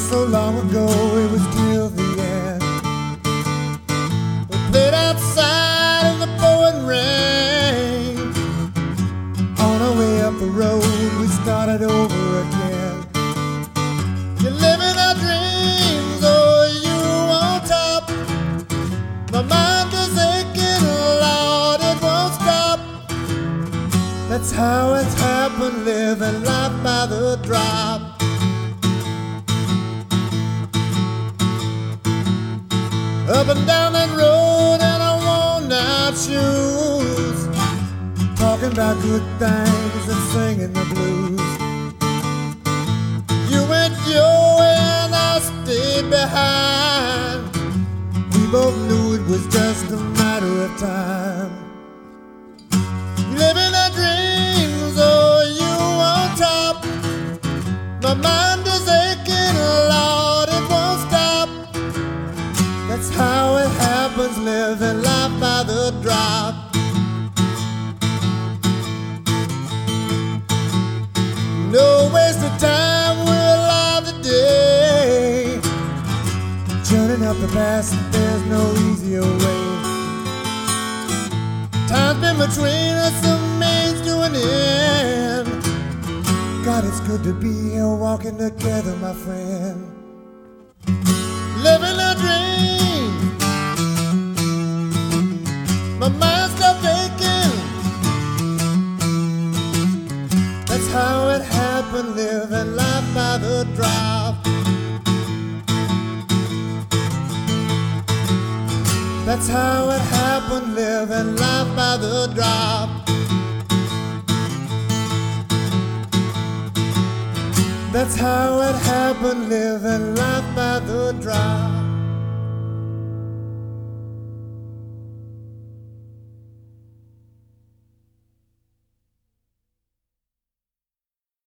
so long ago, it was till the end. We played outside in the pouring rain. On our way up the road, we started over again. You're living our dreams, oh, you on top. My mind is aching, Lord, it won't stop. That's how it's happened, living life by the drop. Up and down that road in our worn-out shoes, talking about good things and singing the blues. You went your way and I stayed behind. We both knew it was just a matter of time. Living our dreams, oh, you on top. My mind is aching, Lord, it won't stop. That's how it happens, living life by the drop. No waste of time, we're alive today. Churning up the past, there's no easier way. Time's been between us, a means to an end. God, it's good to be here walking together, my friend. Living a dream, my mind stopped aching. That's how it happened, living life by the drop. That's how it happened, living life by the drop. That's how it happened, living life by the drop.